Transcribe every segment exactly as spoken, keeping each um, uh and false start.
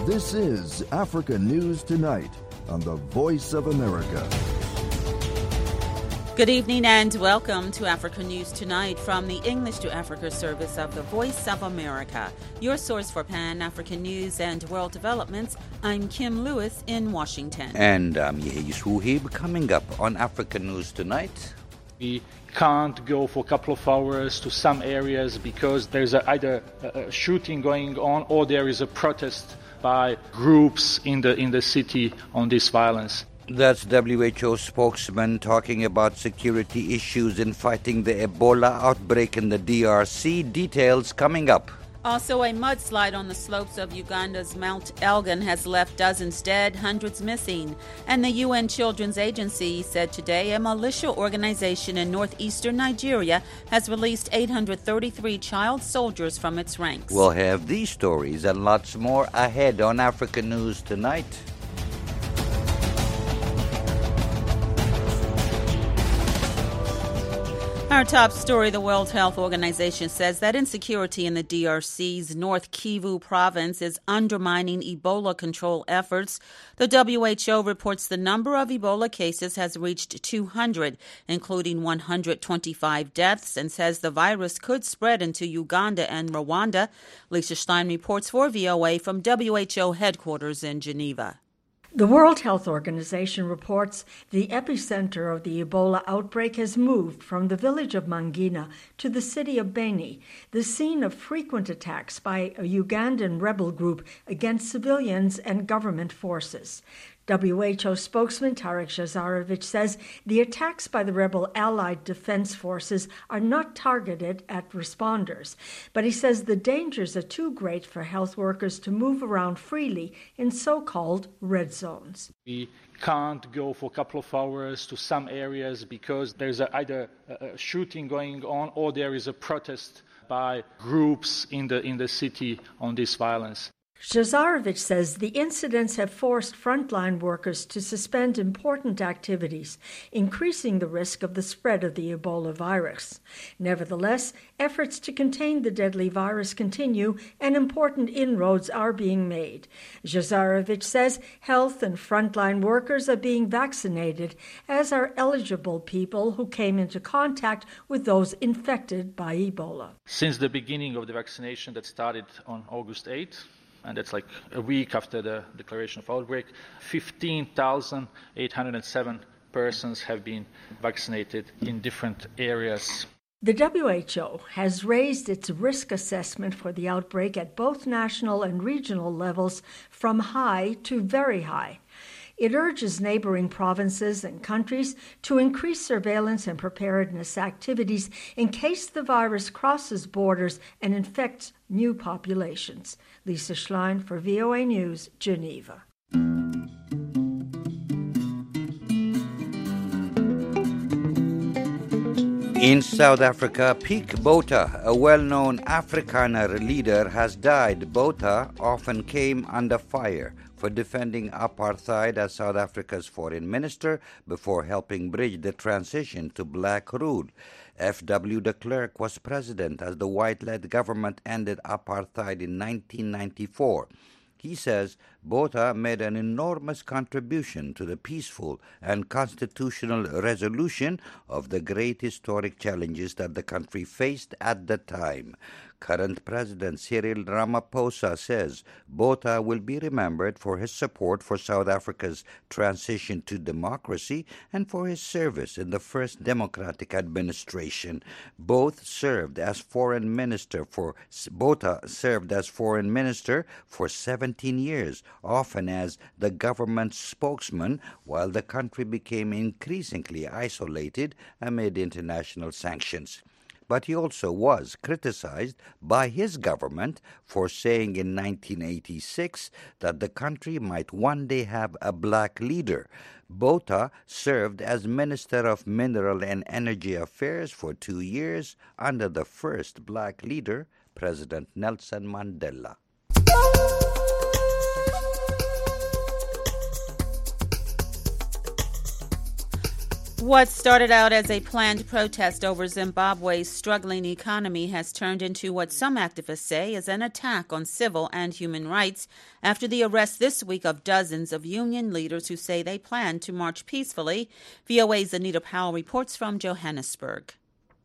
This is Africa News Tonight on the Voice of America. Good evening and welcome to Africa News Tonight from the English to Africa service of the Voice of America, your source for Pan-African news and world developments. I'm Kim Lewis in Washington. And I'm Yehi Suhib. Coming up on Africa News Tonight. We can't go for a couple of hours to some areas because there's a, either a shooting going on or there is a protest by groups in the in the city on this violence. That's W H O spokesman talking about security issues in fighting the Ebola outbreak in the D R C. Details coming up. Also, a mudslide on the slopes of Uganda's Mount Elgon has left dozens dead, hundreds missing. And the U N Children's Agency said today a militia organization in northeastern Nigeria has released eight hundred thirty-three child soldiers from its ranks. We'll have these stories and lots more ahead on Africa News Tonight. Our top story, the World Health Organization says that insecurity in the D R C's North Kivu province is undermining Ebola control efforts. The W H O reports the number of Ebola cases has reached two hundred, including one hundred twenty-five deaths, and says the virus could spread into Uganda and Rwanda. Lisa Stein reports for V O A from W H O headquarters in Geneva. The World Health Organization reports the epicenter of the Ebola outbreak has moved from the village of Mangina to the city of Beni, the scene of frequent attacks by a Ugandan rebel group against civilians and government forces. W H O spokesman Tarek Jazarevic says the attacks by the rebel allied defense forces are not targeted at responders, but he says the dangers are too great for health workers to move around freely in so-called red zones. We can't go for a couple of hours to some areas because there's a, either a shooting going on or there is a protest by groups in the in the city on this violence. Jazarevic says the incidents have forced frontline workers to suspend important activities, increasing the risk of the spread of the Ebola virus. Nevertheless, efforts to contain the deadly virus continue and important inroads are being made. Jazarevic says health and frontline workers are being vaccinated, as are eligible people who came into contact with those infected by Ebola. Since the beginning of the vaccination that started on August eighth, and that's like a week after the declaration of outbreak, fifteen thousand eight hundred seven persons have been vaccinated in different areas. The W H O has raised its risk assessment for the outbreak at both national and regional levels from high to very high. It urges neighboring provinces and countries to increase surveillance and preparedness activities in case the virus crosses borders and infects new populations. Lisa Schlein for V O A News, Geneva. In South Africa, Peak Botha, a well-known Afrikaner leader, has died. Botha often came under fire for defending apartheid as South Africa's foreign minister before helping bridge the transition to black rule. F W de Klerk was president as the white-led government ended apartheid in nineteen ninety-four. He says Botha made an enormous contribution to the peaceful and constitutional resolution of the great historic challenges that the country faced at the time. Current President Cyril Ramaphosa says Botha will be remembered for his support for South Africa's transition to democracy and for his service in the first democratic administration. Both served as foreign minister for Botha served as foreign minister for seventeen years, often as the government's spokesman, while the country became increasingly isolated amid international sanctions. But he also was criticized by his government for saying in nineteen eighty-six that the country might one day have a black leader. Botha served as Minister of Mineral and Energy Affairs for two years under the first black leader, President Nelson Mandela. What started out as a planned protest over Zimbabwe's struggling economy has turned into what some activists say is an attack on civil and human rights after the arrest this week of dozens of union leaders who say they plan to march peacefully. V O A's Anita Powell reports from Johannesburg.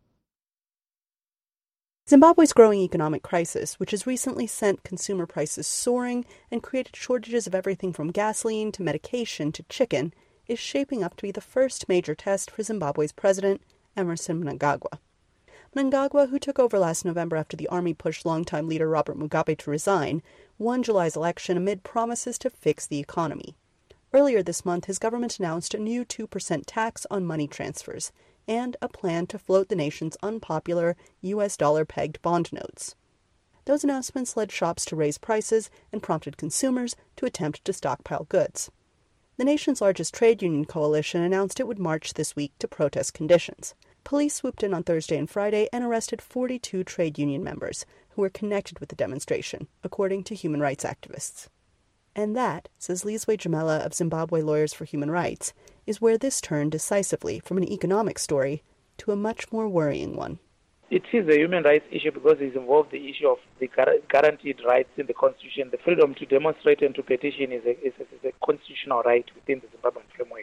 Zimbabwe's growing economic crisis, which has recently sent consumer prices soaring and created shortages of everything from gasoline to medication to chicken, is shaping up to be the first major test for Zimbabwe's president, Emmerson Mnangagwa. Mnangagwa, who took over last November after the army pushed longtime leader Robert Mugabe to resign, won July's election amid promises to fix the economy. Earlier this month, his government announced a new two percent tax on money transfers and a plan to float the nation's unpopular U S dollar-pegged bond notes. Those announcements led shops to raise prices and prompted consumers to attempt to stockpile goods. The nation's largest trade union coalition announced it would march this week to protest conditions. Police swooped in on Thursday and Friday and arrested forty-two trade union members who were connected with the demonstration, according to human rights activists. And that, says Lizwe Jamela of Zimbabwe Lawyers for Human Rights, is where this turned decisively from an economic story to a much more worrying one. It is a human rights issue because it involves the issue of the guaranteed rights in the Constitution. The freedom to demonstrate and to petition is a, is a, is a constitutional right within the Zimbabwean framework.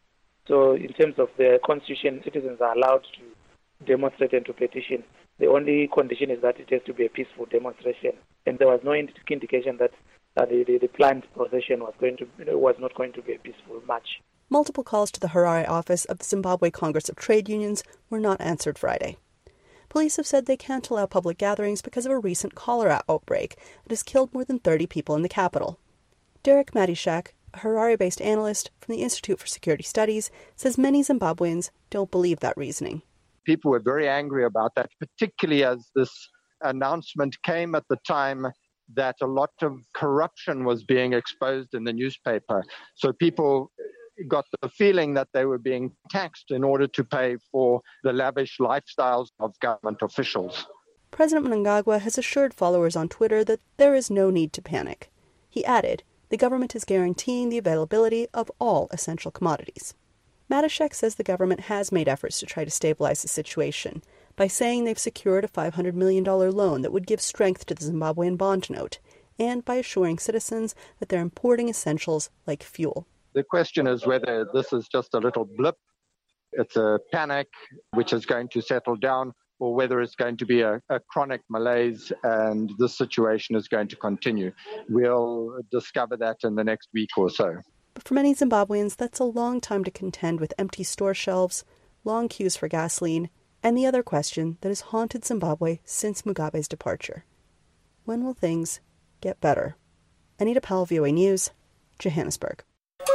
So in terms of the Constitution, citizens are allowed to demonstrate and to petition. The only condition is that it has to be a peaceful demonstration. And there was no indication that uh, the, the, the planned procession was going to was not going to be a peaceful march. Multiple calls to the Harare office of the Zimbabwe Congress of Trade Unions were not answered Friday. Police have said they can't allow public gatherings because of a recent cholera outbreak that has killed more than thirty people in the capital. Derek Matishak, a Harare-based analyst from the Institute for Security Studies, says many Zimbabweans don't believe that reasoning. People were very angry about that, particularly as this announcement came at the time that a lot of corruption was being exposed in the newspaper. So people got the feeling that they were being taxed in order to pay for the lavish lifestyles of government officials. President Mnangagwa has assured followers on Twitter that there is no need to panic. He added, the government is guaranteeing the availability of all essential commodities. Matishek says the government has made efforts to try to stabilize the situation by saying they've secured a five hundred million dollars loan that would give strength to the Zimbabwean bond note, and by assuring citizens that they're importing essentials like fuel. The question is whether this is just a little blip, it's a panic which is going to settle down, or whether it's going to be a, a chronic malaise and this situation is going to continue. We'll discover that in the next week or so. But for many Zimbabweans, that's a long time to contend with empty store shelves, long queues for gasoline, and the other question that has haunted Zimbabwe since Mugabe's departure. When will things get better? Anita Powell, V O A News, Johannesburg.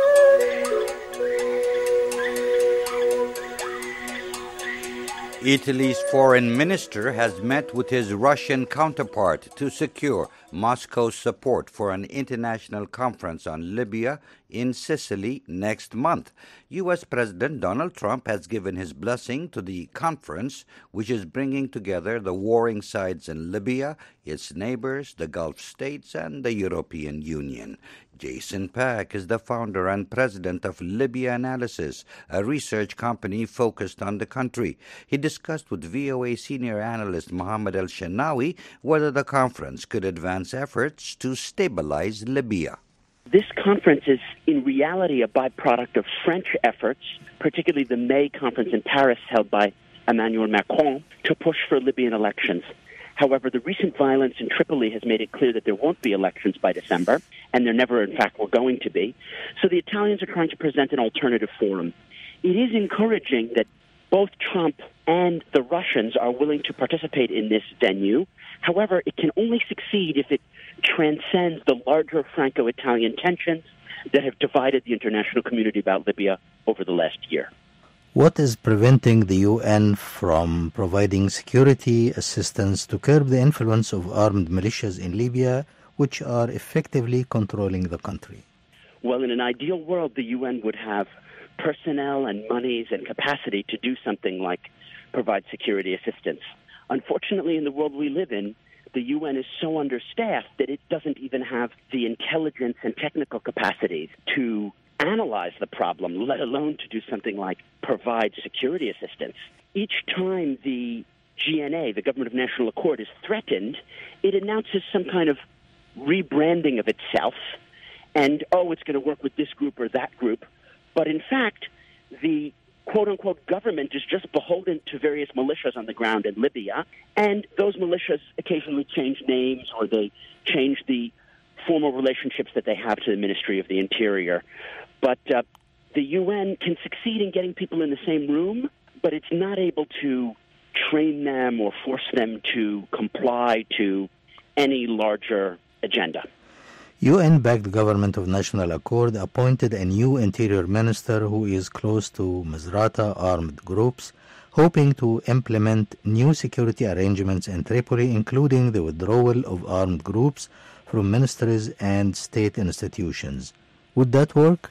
Italy's foreign minister has met with his Russian counterpart to secure Moscow's support for an international conference on Libya in Sicily next month. U S President Donald Trump has given his blessing to the conference, which is bringing together the warring sides in Libya, its neighbors, the Gulf states, and the European Union. Jason Pack is the founder and president of Libya Analysis, a research company focused on the country. He discussed with V O A senior analyst Mohammed El-Shenawi whether the conference could advance efforts to stabilize Libya. This conference is in reality a byproduct of French efforts, particularly the May conference in Paris held by Emmanuel Macron, to push for Libyan elections. However, the recent violence in Tripoli has made it clear that there won't be elections by December, and there never, in fact, were going to be. So the Italians are trying to present an alternative forum. It is encouraging that both Trump and the Russians are willing to participate in this venue. However, it can only succeed if it transcends the larger Franco-Italian tensions that have divided the international community about Libya over the last year. What is preventing the U N from providing security assistance to curb the influence of armed militias in Libya, which are effectively controlling the country? Well, in an ideal world, the U N would have personnel and monies and capacity to do something like provide security assistance. Unfortunately, in the world we live in, the U N is so understaffed that it doesn't even have the intelligence and technical capacities to analyze the problem, let alone to do something like provide security assistance. Each time the G N A, the Government of National Accord, is threatened, it announces some kind of rebranding of itself and, oh, it's going to work with this group or that group. But in fact, the quote-unquote government is just beholden to various militias on the ground in Libya, and those militias occasionally change names or they change the formal relationships that they have to the Ministry of the Interior. But uh, the U N can succeed in getting people in the same room, but it's not able to train them or force them to comply to any larger agenda. U N-backed Government of National Accord appointed a new interior minister who is close to Misrata armed groups, hoping to implement new security arrangements in Tripoli, including the withdrawal of armed groups from ministries and state institutions. Would that work?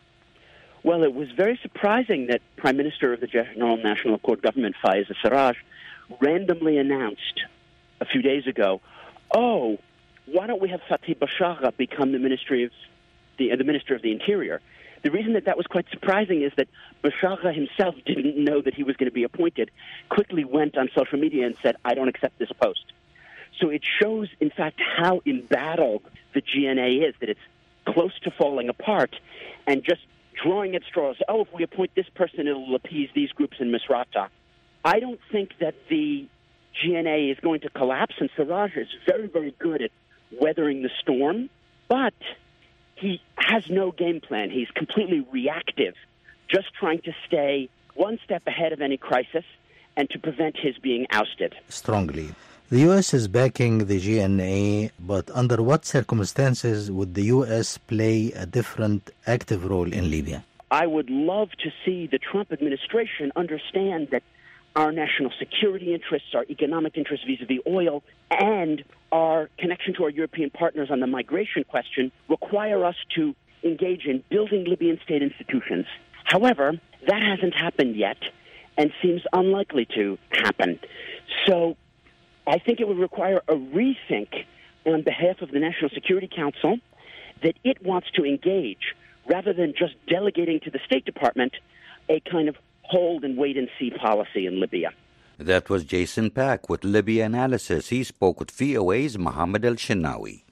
Well, it was very surprising that Prime Minister of the General National Accord government, Faiz Sarraj, randomly announced a few days ago, oh, why don't we have Fatih Bashagha become the Ministry of the, uh, the Minister of the Interior? The reason that that was quite surprising is that Bashagha himself didn't know that he was going to be appointed, quickly went on social media and said, I don't accept this post. So it shows, in fact, how embattled the G N A is, that it's close to falling apart and just drawing at straws. Oh, if we appoint this person, it'll appease these groups in Misrata. I don't think that the G N A is going to collapse, and Sarraj is very, very good at weathering the storm, but he has no game plan. He's completely reactive, just trying to stay one step ahead of any crisis and to prevent his being ousted. Strongly. The U S is backing the G N A, but under what circumstances would the U S play a different active role in Libya? I would love to see the Trump administration understand that our national security interests, our economic interests vis-a-vis oil, and our connection to our European partners on the migration question require us to engage in building Libyan state institutions. However, that hasn't happened yet and seems unlikely to happen. So I think it would require a rethink on behalf of the National Security Council that it wants to engage, rather than just delegating to the State Department a kind of hold and wait and see policy in Libya. That was Jason Pack with Libya Analysis. He spoke with V O A's Mohammed El-Shenawi.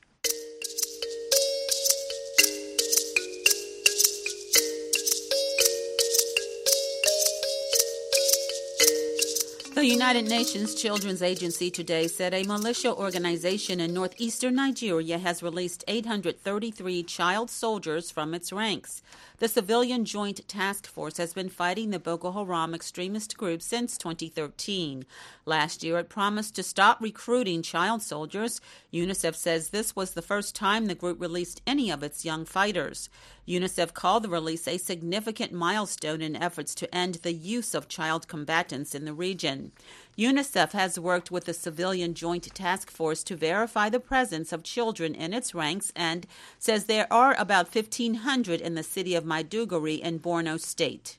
The United Nations Children's Agency today said a militia organization in northeastern Nigeria has released eight hundred thirty-three child soldiers from its ranks. The Civilian Joint Task Force has been fighting the Boko Haram extremist group since twenty thirteen. Last year, it promised to stop recruiting child soldiers. UNICEF says this was the first time the group released any of its young fighters. UNICEF called the release a significant milestone in efforts to end the use of child combatants in the region. UNICEF has worked with the Civilian Joint Task Force to verify the presence of children in its ranks and says there are about fifteen hundred in the city of Maiduguri in Borno State.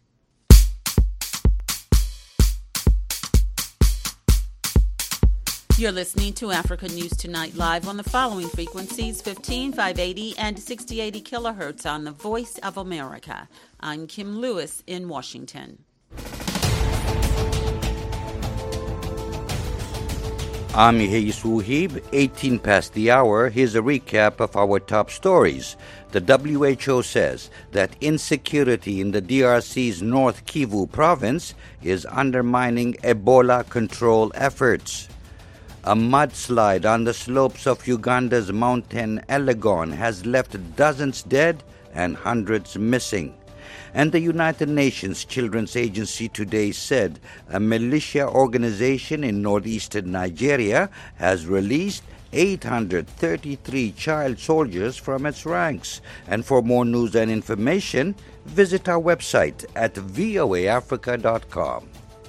You're listening to Africa News Tonight live on the following frequencies: fifteen, five eighty, and sixty eighty kilohertz on the Voice of America. I'm Kim Lewis in Washington. I'm Yehia Suhib, eighteen past the hour. Here's a recap of our top stories. The W H O says that insecurity in the D R C's North Kivu province is undermining Ebola control efforts. A mudslide on the slopes of Uganda's mountain Elgon has left dozens dead and hundreds missing. And the United Nations Children's Agency today said a militia organization in northeastern Nigeria has released eight hundred thirty-three child soldiers from its ranks. And for more news and information, visit our website at V O A Africa dot com.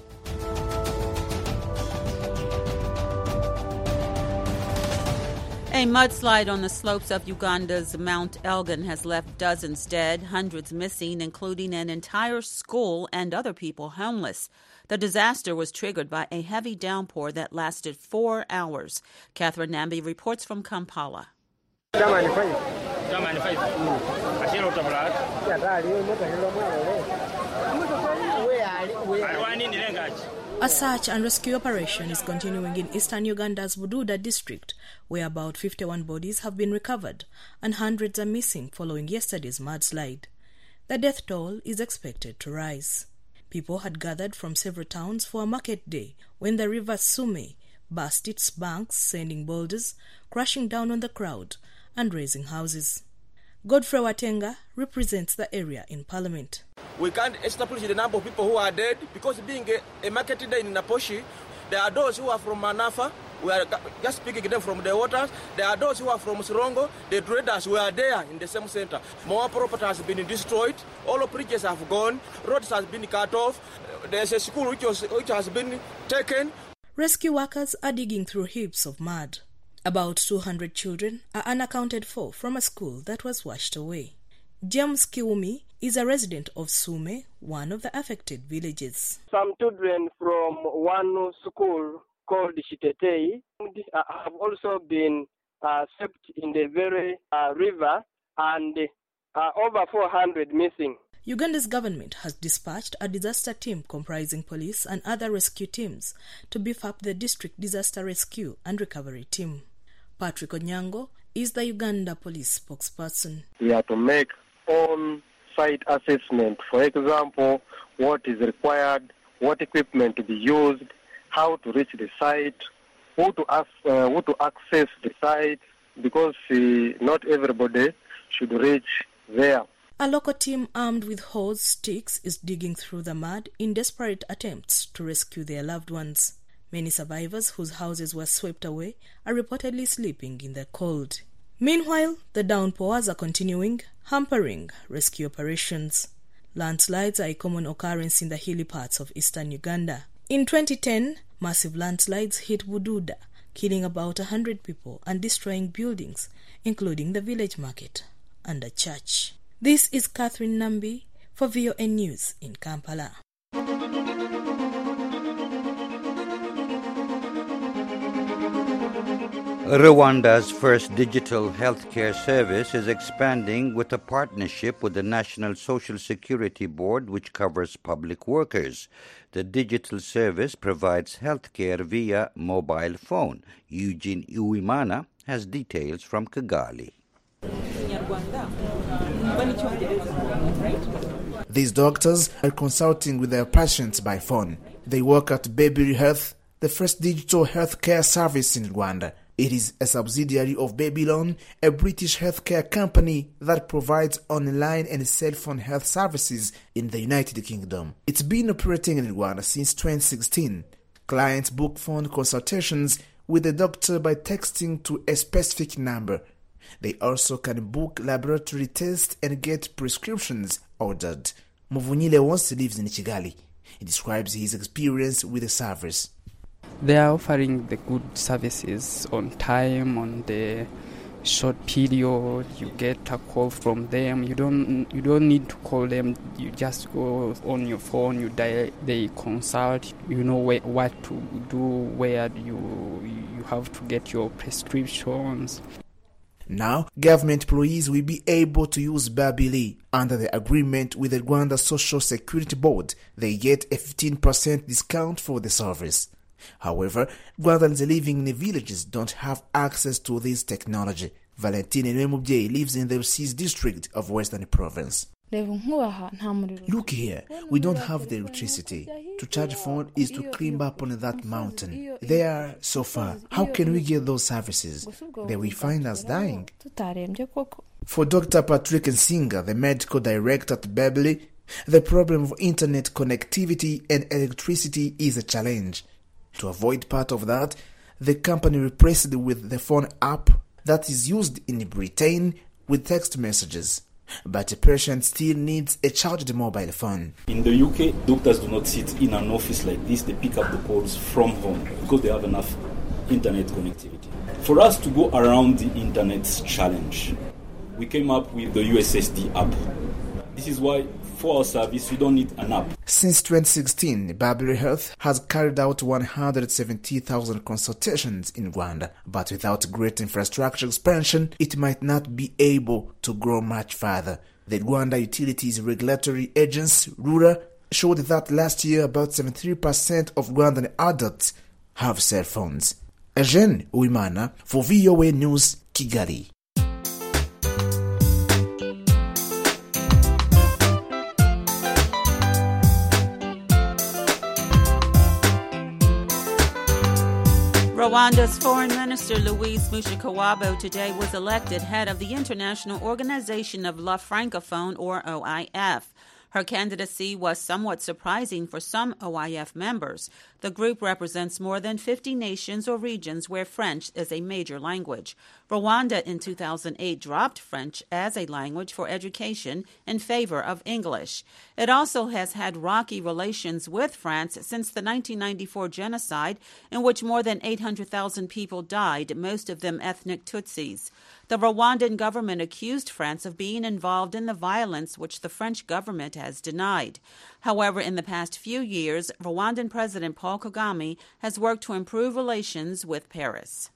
A mudslide on the slopes of Uganda's Mount Elgon has left dozens dead, hundreds missing, including an entire school and other people homeless. The disaster was triggered by a heavy downpour that lasted four hours. Catherine Nambi reports from Kampala. A search and rescue operation is continuing in eastern Uganda's Bududa district, where about fifty-one bodies have been recovered and hundreds are missing following yesterday's mudslide. The death toll is expected to rise. People had gathered from several towns for a market day when the river Sume burst its banks, sending boulders crashing down on the crowd and razing houses. Godfrey Watenga represents the area in Parliament. We can't establish the number of people who are dead because being a, a market day in Naposhi, there are those who are from Manafa, we are just picking them from the waters. There are those who are from Sirongo, the traders were there in the same center. More property has been destroyed, all of bridges have gone, roads have been cut off, there's a school which, was, which has been taken. Rescue workers are digging through heaps of mud. About two hundred children are unaccounted for from a school that was washed away. James Kiumi is a resident of Sume, one of the affected villages. Some children from one school called Shitetei have also been uh, swept in the very uh, river, and uh, over four hundred missing. Uganda's government has dispatched a disaster team comprising police and other rescue teams to beef up the district disaster rescue and recovery team. Patrick Onyango is the Uganda police spokesperson. We have to make on-site assessment. For example, what is required, what equipment to be used, how to reach the site, who to, ask, uh, who to access the site, because uh, not everybody should reach there. A local team armed with hose sticks is digging through the mud in desperate attempts to rescue their loved ones. Many survivors whose houses were swept away are reportedly sleeping in the cold. Meanwhile, the downpours are continuing, hampering rescue operations. Landslides are a common occurrence in the hilly parts of eastern Uganda. In twenty ten, massive landslides hit Bududa, killing about one hundred people and destroying buildings, including the village market and a church. This is Catherine Nambi for V O N News in Kampala. Rwanda's first digital healthcare service is expanding with a partnership with the National Social Security Board, which covers public workers. The digital service provides healthcare via mobile phone. Eugene Uwimana has details from Kigali. These doctors are consulting with their patients by phone. They work at Baby Health, the first digital healthcare service in Rwanda. It is a subsidiary of Babylon, a British healthcare company that provides online and cell phone health services in the United Kingdom. It's been operating in Rwanda since twenty sixteen. Clients book phone consultations with the doctor by texting to a specific number. They also can book laboratory tests and get prescriptions ordered. Muvunyile Wonsi lives in Kigali. He describes his experience with the service. They are offering the good services on time, on the short period. You get a call from them. You don't you don't need to call them. You just go on your phone. You dial. They consult. You know where, what to do, where you you have to get your prescriptions. Now, government employees will be able to use Babili. Under the agreement with the Rwanda Social Security Board, they get a fifteen percent discount for the service. However, Rwandans living in the villages don't have access to this technology. Valentine Nwemubye lives in the Rusizi district of Western Province. Look here, we don't have the electricity. To charge phone is to climb up on that mountain. They are so far. How can we get those services? They will find us dying. For Doctor Patrick Nsinga, the medical director at Babili, the problem of internet connectivity and electricity is a challenge. To avoid part of that, the company replaced it with the phone app that is used in Britain with text messages. But a patient still needs a charged mobile phone. In the U K, doctors do not sit in an office like this. They pick up the calls from home because they have enough internet connectivity. For us to go around the internet challenge, we came up with the U S S D app. This is why twenty-four hour service, you don't need an app. Since twenty sixteen, Babylon Health has carried out one hundred seventy thousand consultations in Rwanda, but without great infrastructure expansion, it might not be able to grow much further. The Rwanda Utilities Regulatory Agency, RURA, showed that last year about seventy-three percent of Rwandan adults have cell phones. Eugene Uwimana for V O A News, Kigali. Rwanda's Foreign Minister Louise Mushikiwabo today was elected head of the International Organization of La Francophone, or O I F. Her candidacy was somewhat surprising for some O I F members. The group represents more than fifty nations or regions where French is a major language. Rwanda in two thousand eight dropped French as a language for education in favor of English. It also has had rocky relations with France since the nineteen ninety-four genocide, in which more than eight hundred thousand people died, most of them ethnic Tutsis. The Rwandan government accused France of being involved in the violence, which the French government has denied. However, in the past few years, Rwandan President Paul Kagame has worked to improve relations with Paris.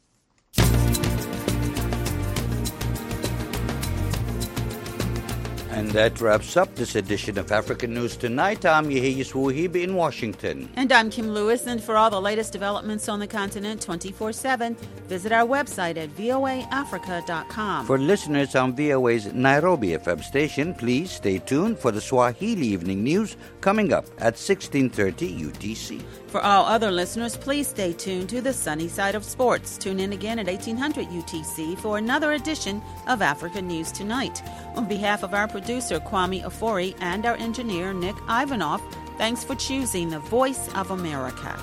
And that wraps up this edition of African News Tonight. I'm Yehiyas Wuhib in Washington. And I'm Kim Lewis. And for all the latest developments on the continent twenty-four seven, visit our website at voa africa dot com. For listeners on V O A's Nairobi F M station, please stay tuned for the Swahili Evening News coming up at sixteen thirty U T C. For all other listeners, please stay tuned to the sunny side of sports. Tune in again at eighteen hundred U T C for another edition of African News Tonight. On behalf of our producer, Kwame Afori, and our engineer, Nick Ivanov, thanks for choosing the Voice of America.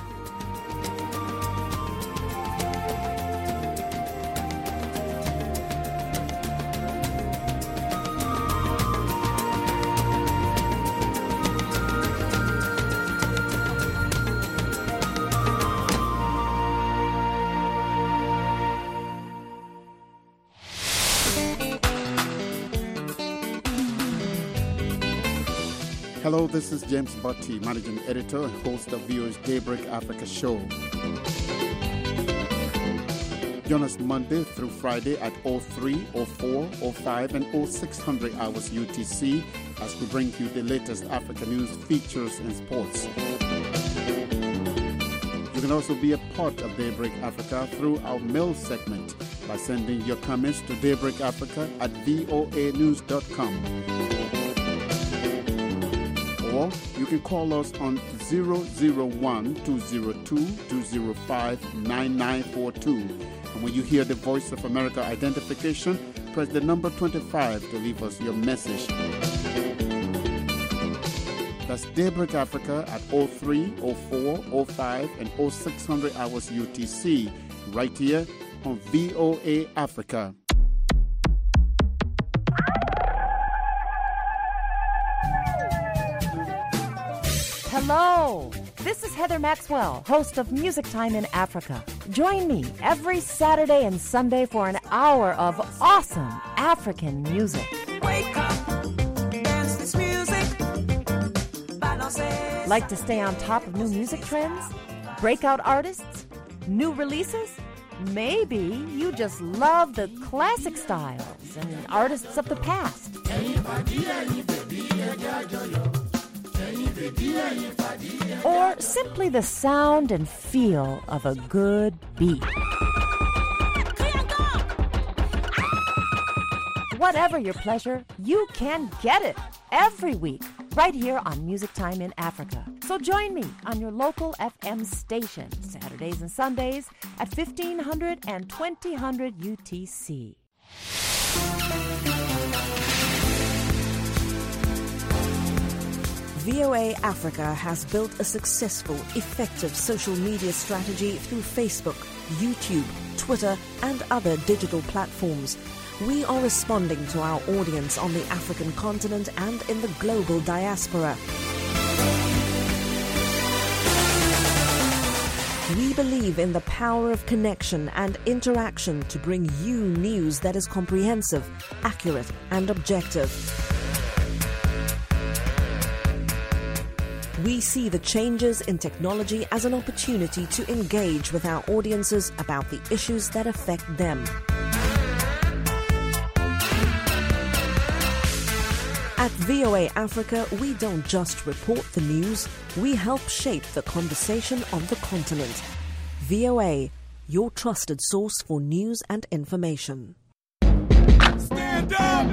Hello, this is James Botti, Managing Editor and host of V O's Daybreak Africa show. Join us Monday through Friday at oh three, oh four, oh five, and oh six hundred hours U T C as we bring you the latest Africa news, features, and sports. You can also be a part of Daybreak Africa through our mail segment by sending your comments to daybreakafrica at voa news dot com. Or you can call us on zero zero one, two zero two, two zero five, nine nine four two. And when you hear the Voice of America identification, press the number twenty-five to leave us your message. That's Daybreak Africa at oh three, oh four, oh five, and oh six hundred hours U T C, right here on V O A Africa. Hello, this is Heather Maxwell, host of Music Time in Africa. Join me every Saturday and Sunday for an hour of awesome African music. Wake up, dance this music. Like to stay on top of new music trends? Breakout artists? New releases? Maybe you just love the classic styles and artists of the past. Or simply the sound and feel of a good beat. Whatever your pleasure, you can get it every week right here on Music Time in Africa. So join me on your local F M station, Saturdays and Sundays at fifteen hundred and twenty hundred U T C. V O A Africa has built a successful, effective social media strategy through Facebook, YouTube, Twitter, and other digital platforms. We are responding to our audience on the African continent and in the global diaspora. We believe in the power of connection and interaction to bring you news that is comprehensive, accurate, and objective. We see the changes in technology as an opportunity to engage with our audiences about the issues that affect them. At V O A Africa, we don't just report the news, we help shape the conversation on the continent. V O A, your trusted source for news and information. Stand up!